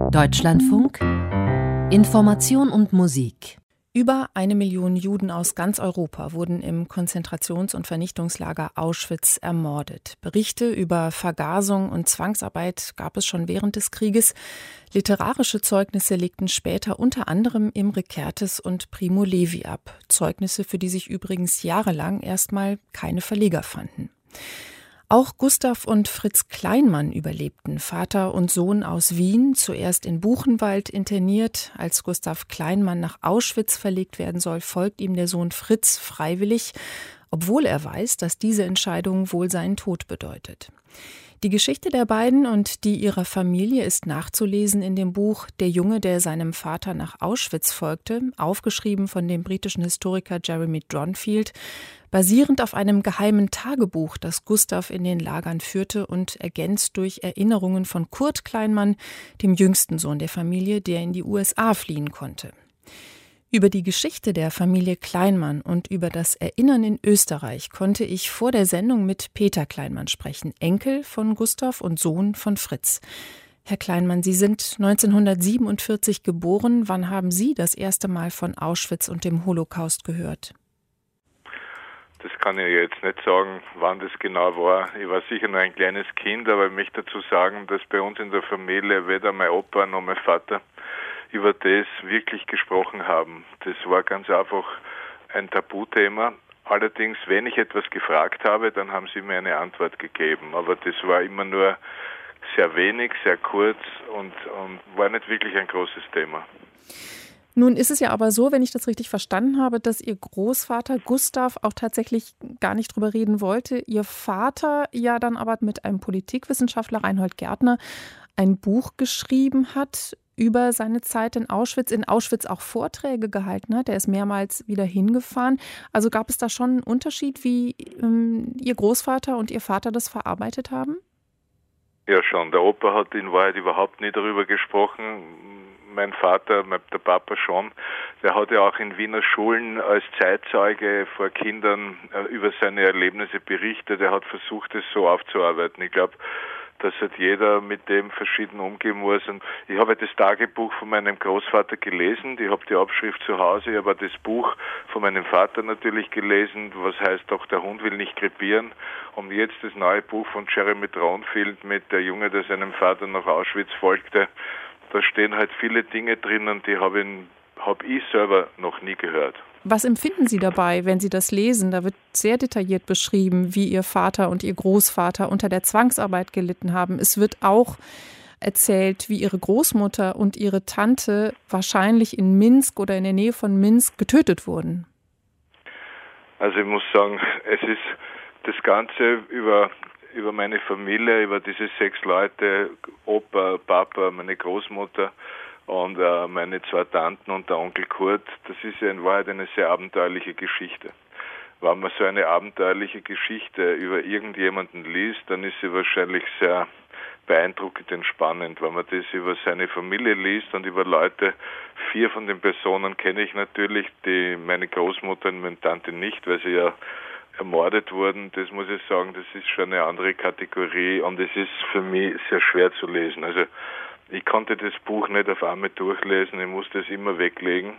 Deutschlandfunk Information und Musik. Über 1 Million Juden aus ganz Europa wurden im Konzentrations- und Vernichtungslager Auschwitz ermordet. Berichte über Vergasung und Zwangsarbeit gab es schon während des Krieges. Literarische Zeugnisse legten später unter anderem Imre Kertész und Primo Levi ab. Zeugnisse, für die sich übrigens jahrelang erstmal keine Verleger fanden. Auch Gustav und Fritz Kleinmann überlebten, Vater und Sohn aus Wien, zuerst in Buchenwald interniert. Als Gustav Kleinmann nach Auschwitz verlegt werden soll, folgt ihm der Sohn Fritz freiwillig, obwohl er weiß, dass diese Entscheidung wohl seinen Tod bedeutet. Die Geschichte der beiden und die ihrer Familie ist nachzulesen in dem Buch Der Junge, der seinem Vater nach Auschwitz folgte, aufgeschrieben von dem britischen Historiker Jeremy Dronfield, basierend auf einem geheimen Tagebuch, das Gustav in den Lagern führte und ergänzt durch Erinnerungen von Kurt Kleinmann, dem jüngsten Sohn der Familie, der in die USA fliehen konnte. Über die Geschichte der Familie Kleinmann und über das Erinnern in Österreich konnte ich vor der Sendung mit Peter Kleinmann sprechen, Enkel von Gustav und Sohn von Fritz. Herr Kleinmann, Sie sind 1947 geboren. Wann haben Sie das erste Mal von Auschwitz und dem Holocaust gehört? Das kann ich jetzt nicht sagen, wann das genau war. Ich war sicher nur ein kleines Kind, aber ich möchte dazu sagen, dass bei uns in der Familie weder mein Opa noch mein Vater über das wirklich gesprochen haben. Das war ganz einfach ein Tabuthema. Allerdings, wenn ich etwas gefragt habe, dann haben sie mir eine Antwort gegeben. Aber das war immer nur sehr wenig, sehr kurz und war nicht wirklich ein großes Thema. Nun ist es ja aber so, wenn ich das richtig verstanden habe, dass Ihr Großvater Gustav auch tatsächlich gar nicht drüber reden wollte. Ihr Vater ja dann aber mit einem Politikwissenschaftler, Reinhold Gärtner, ein Buch geschrieben hat über seine Zeit in Auschwitz auch Vorträge gehalten hat. Er ist mehrmals wieder hingefahren. Also gab es da schon einen Unterschied, wie Ihr Großvater und Ihr Vater das verarbeitet haben? Ja schon, der Opa hat in Wahrheit überhaupt nie darüber gesprochen. Mein Vater, der Papa schon, der hat ja auch in Wiener Schulen als Zeitzeuge vor Kindern über seine Erlebnisse berichtet. Er hat versucht, es so aufzuarbeiten. Ich glaube, dass halt jeder mit dem verschieden umgehen muss. Und ich habe das Tagebuch von meinem Großvater gelesen, ich habe die Abschrift zu Hause, ich habe das Buch von meinem Vater natürlich gelesen, was heißt auch, der Hund will nicht krepieren. Und jetzt das neue Buch von Jeremy Dronfield mit der Junge, der seinem Vater nach Auschwitz folgte. Da stehen halt viele Dinge drinnen, die habe ich selber noch nie gehört. Was empfinden Sie dabei, wenn Sie das lesen? Da wird sehr detailliert beschrieben, wie Ihr Vater und Ihr Großvater unter der Zwangsarbeit gelitten haben. Es wird auch erzählt, wie Ihre Großmutter und Ihre Tante wahrscheinlich in Minsk oder in der Nähe von Minsk getötet wurden. Also ich muss sagen, es ist das Ganze über meine Familie, über diese 6 Leute, Opa, Papa, meine Großmutter und meine 2 Tanten und der Onkel Kurt, das ist ja in Wahrheit eine sehr abenteuerliche Geschichte. Wenn man so eine abenteuerliche Geschichte über irgendjemanden liest, dann ist sie wahrscheinlich sehr beeindruckend und spannend. Wenn man das über seine Familie liest und über Leute, 4 von den Personen kenne ich natürlich, meine Großmutter und meine Tante nicht, weil sie ja ermordet wurden, das muss ich sagen, das ist schon eine andere Kategorie und es ist für mich sehr schwer zu lesen. Also ich konnte das Buch nicht auf einmal durchlesen, ich musste es immer weglegen.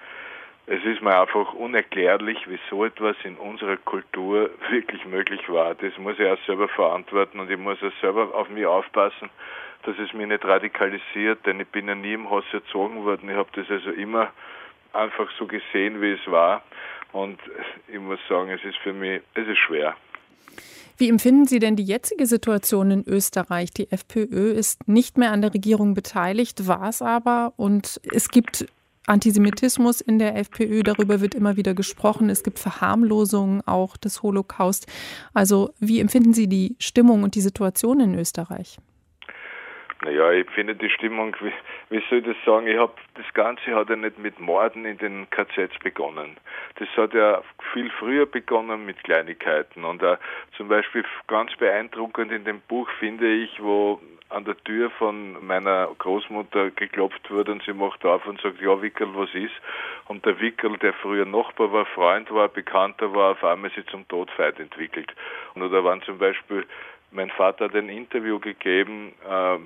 Es ist mir einfach unerklärlich, wie so etwas in unserer Kultur wirklich möglich war. Das muss ich auch selber verantworten und ich muss auch selber auf mich aufpassen, dass es mich nicht radikalisiert, denn ich bin ja nie im Hass erzogen worden. Ich habe das also immer einfach so gesehen, wie es war. Und ich muss sagen, es ist schwer. Wie empfinden Sie denn die jetzige Situation in Österreich? Die FPÖ ist nicht mehr an der Regierung beteiligt, war es aber. Und es gibt Antisemitismus in der FPÖ, darüber wird immer wieder gesprochen. Es gibt Verharmlosungen auch des Holocaust. Also wie empfinden Sie die Stimmung und die Situation in Österreich? Naja, ich finde die Stimmung, wie soll ich das sagen, das Ganze hat ja nicht mit Morden in den KZs begonnen. Das hat ja viel früher begonnen mit Kleinigkeiten und zum Beispiel ganz beeindruckend in dem Buch finde ich, wo an der Tür von meiner Großmutter geklopft wurde und sie macht auf und sagt, ja Wickerl, was ist? Und der Wickerl, der früher Nachbar war, Freund war, Bekannter war, auf einmal sich zum Todfeind entwickelt. Und da waren zum Beispiel, mein Vater hat ein Interview gegeben,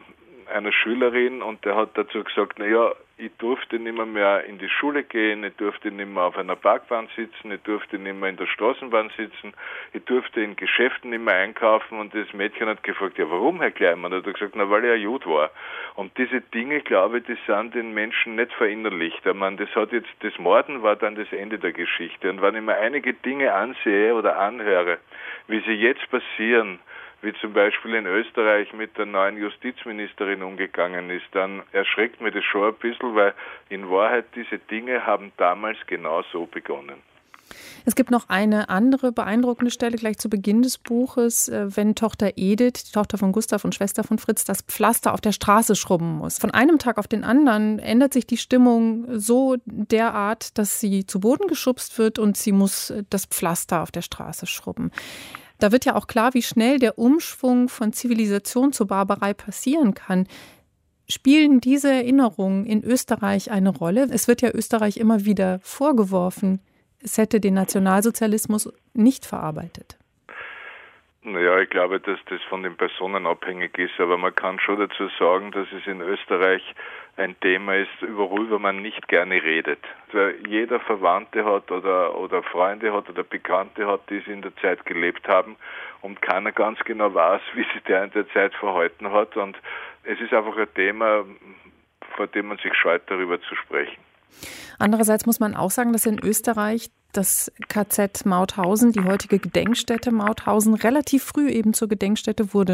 einer Schülerin und der hat dazu gesagt, naja, ich durfte nicht mehr in die Schule gehen, ich durfte nicht mehr auf einer Parkbahn sitzen, ich durfte nicht mehr in der Straßenbahn sitzen, ich durfte in Geschäften nicht mehr einkaufen und das Mädchen hat gefragt, ja warum, Herr Kleimann? Hat er gesagt, na weil er ein Jude war. Und diese Dinge, glaube ich, die sind den Menschen nicht verinnerlicht. Ich meine, das Morden war dann das Ende der Geschichte. Und wenn ich mir einige Dinge ansehe oder anhöre, wie sie jetzt passieren, wie zum Beispiel in Österreich mit der neuen Justizministerin umgegangen ist, dann erschreckt mich das schon ein bisschen, weil in Wahrheit diese Dinge haben damals genau so begonnen. Es gibt noch eine andere beeindruckende Stelle gleich zu Beginn des Buches, wenn Tochter Edith, die Tochter von Gustav und Schwester von Fritz, das Pflaster auf der Straße schrubben muss. Von einem Tag auf den anderen ändert sich die Stimmung so derart, dass sie zu Boden geschubst wird und sie muss das Pflaster auf der Straße schrubben. Da wird ja auch klar, wie schnell der Umschwung von Zivilisation zur Barbarei passieren kann. Spielen diese Erinnerungen in Österreich eine Rolle? Es wird ja Österreich immer wieder vorgeworfen, es hätte den Nationalsozialismus nicht verarbeitet. Naja, ich glaube, dass das von den Personen abhängig ist, aber man kann schon dazu sagen, dass es in Österreich ein Thema ist, worüber man nicht gerne redet. Also jeder Verwandte hat oder Freunde hat oder Bekannte hat, die in der Zeit gelebt haben und keiner ganz genau weiß, wie sich der in der Zeit verhalten hat. Und es ist einfach ein Thema, vor dem man sich scheut, darüber zu sprechen. Andererseits muss man auch sagen, dass in Österreich das KZ Mauthausen, die heutige Gedenkstätte Mauthausen, relativ früh eben zur Gedenkstätte wurde,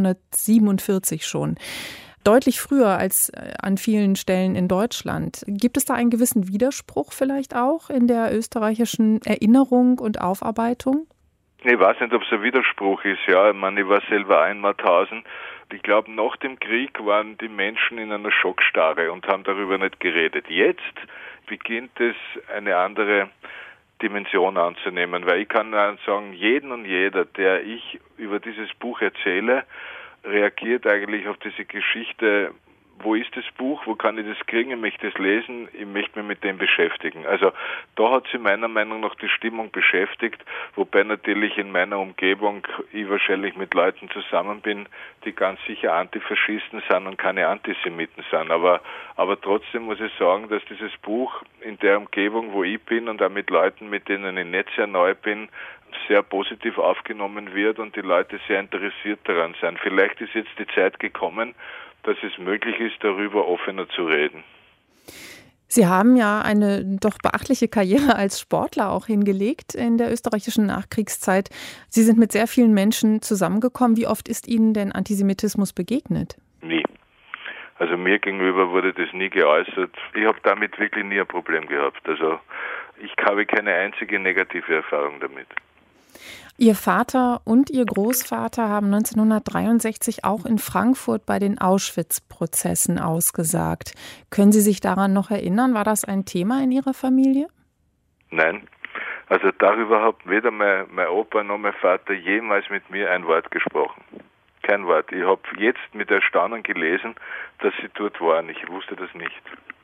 1947 schon. Deutlich früher als an vielen Stellen in Deutschland. Gibt es da einen gewissen Widerspruch vielleicht auch in der österreichischen Erinnerung und Aufarbeitung? Ich weiß nicht, ob es ein Widerspruch ist. Ja, ich meine, ich war selber auch in Mauthausen. Ich glaube, nach dem Krieg waren die Menschen in einer Schockstarre und haben darüber nicht geredet. Jetzt beginnt es eine andere Dimension anzunehmen, weil ich kann sagen, jeden und jeder, der ich über dieses Buch erzähle, reagiert eigentlich auf diese Geschichte. Wo ist das Buch? Wo kann ich das kriegen? Ich möchte es lesen. Ich möchte mich mit dem beschäftigen. Also da hat sich meiner Meinung nach die Stimmung beschäftigt, wobei natürlich in meiner Umgebung ich wahrscheinlich mit Leuten zusammen bin, die ganz sicher Antifaschisten sind und keine Antisemiten sind. Aber trotzdem muss ich sagen, dass dieses Buch in der Umgebung, wo ich bin und auch mit Leuten, mit denen ich nicht sehr neu bin, sehr positiv aufgenommen wird und die Leute sehr interessiert daran sind. Vielleicht ist jetzt die Zeit gekommen, dass es möglich ist, darüber offener zu reden. Sie haben ja eine doch beachtliche Karriere als Sportler auch hingelegt in der österreichischen Nachkriegszeit. Sie sind mit sehr vielen Menschen zusammengekommen. Wie oft ist Ihnen denn Antisemitismus begegnet? Nie. Also mir gegenüber wurde das nie geäußert. Ich habe damit wirklich nie ein Problem gehabt. Also ich habe keine einzige negative Erfahrung damit. Ihr Vater und Ihr Großvater haben 1963 auch in Frankfurt bei den Auschwitz-Prozessen ausgesagt. Können Sie sich daran noch erinnern? War das ein Thema in Ihrer Familie? Nein. Also darüber hat weder mein Opa noch mein Vater jemals mit mir ein Wort gesprochen. Kein Wort. Ich habe jetzt mit Erstaunen gelesen, dass sie dort waren. Ich wusste das nicht.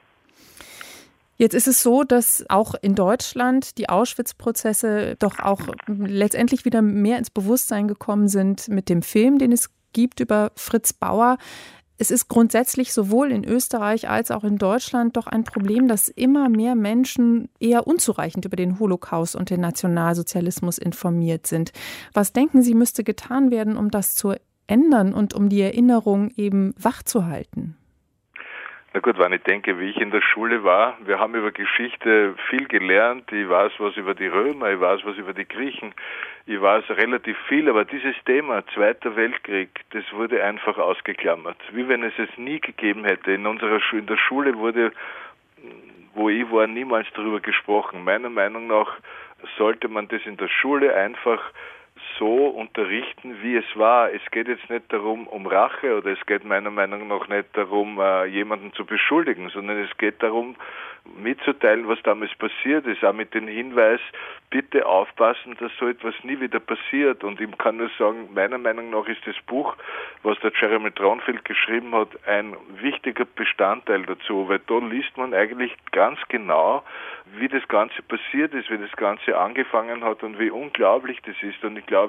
Jetzt ist es so, dass auch in Deutschland die Auschwitz-Prozesse doch auch letztendlich wieder mehr ins Bewusstsein gekommen sind mit dem Film, den es gibt über Fritz Bauer. Es ist grundsätzlich sowohl in Österreich als auch in Deutschland doch ein Problem, dass immer mehr Menschen eher unzureichend über den Holocaust und den Nationalsozialismus informiert sind. Was denken Sie, müsste getan werden, um das zu ändern und um die Erinnerung eben wachzuhalten? Na gut, wenn ich denke, wie ich in der Schule war, wir haben über Geschichte viel gelernt, ich weiß was über die Römer, ich weiß was über die Griechen, ich weiß relativ viel, aber dieses Thema, Zweiter Weltkrieg, das wurde einfach ausgeklammert, wie wenn es nie gegeben hätte. In der Schule wurde, wo ich war, niemals darüber gesprochen. Meiner Meinung nach sollte man das in der Schule einfach so unterrichten, wie es war. Es geht jetzt nicht darum, um Rache oder es geht meiner Meinung nach nicht darum, jemanden zu beschuldigen, sondern es geht darum, mitzuteilen, was damals passiert ist, auch mit dem Hinweis, bitte aufpassen, dass so etwas nie wieder passiert. Und ich kann nur sagen, meiner Meinung nach ist das Buch, was der Jeremy Traunfeld geschrieben hat, ein wichtiger Bestandteil dazu, weil da liest man eigentlich ganz genau, wie das Ganze passiert ist, wie das Ganze angefangen hat und wie unglaublich das ist. Und ich glaube,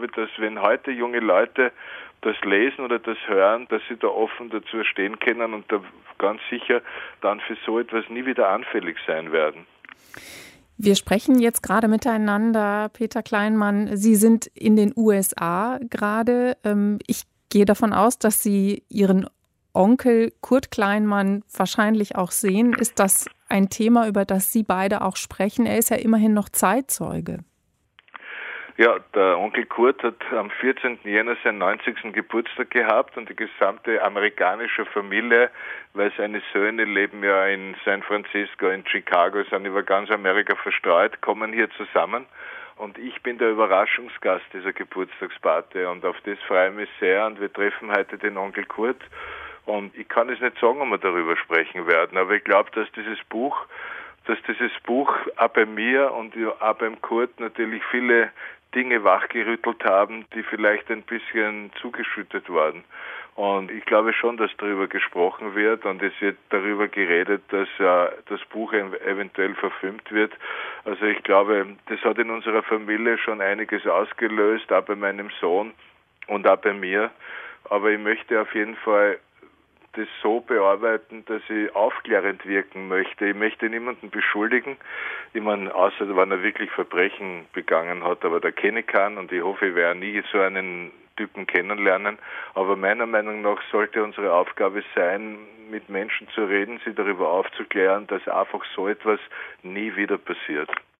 glaube ich, dass wenn heute junge Leute das lesen oder das hören, dass sie da offen dazu stehen können und da ganz sicher dann für so etwas nie wieder anfällig sein werden. Wir sprechen jetzt gerade miteinander, Peter Kleinmann. Sie sind in den USA gerade. Ich gehe davon aus, dass Sie Ihren Onkel Kurt Kleinmann wahrscheinlich auch sehen. Ist das ein Thema, über das Sie beide auch sprechen? Er ist ja immerhin noch Zeitzeuge. Ja, der Onkel Kurt hat am 14. Jänner seinen 90. Geburtstag gehabt und die gesamte amerikanische Familie, weil seine Söhne leben ja in San Francisco, in Chicago, sind über ganz Amerika verstreut, kommen hier zusammen. Und ich bin der Überraschungsgast dieser Geburtstagsparty und auf das freue ich mich sehr und wir treffen heute den Onkel Kurt. Und ich kann es nicht sagen, ob wir darüber sprechen werden, aber ich glaube, dass dieses Buch auch bei mir und auch beim Kurt natürlich viele Dinge wachgerüttelt haben, die vielleicht ein bisschen zugeschüttet waren. Und ich glaube schon, dass darüber gesprochen wird und es wird darüber geredet, dass das Buch eventuell verfilmt wird. Also ich glaube, das hat in unserer Familie schon einiges ausgelöst, auch bei meinem Sohn und auch bei mir. Aber ich möchte auf jeden Fall das so bearbeiten, dass ich aufklärend wirken möchte. Ich möchte niemanden beschuldigen. Ich meine, außer wenn er wirklich Verbrechen begangen hat, aber da kenne ich keinen und ich hoffe, ich werde nie so einen Typen kennenlernen. Aber meiner Meinung nach sollte unsere Aufgabe sein, mit Menschen zu reden, sie darüber aufzuklären, dass einfach so etwas nie wieder passiert.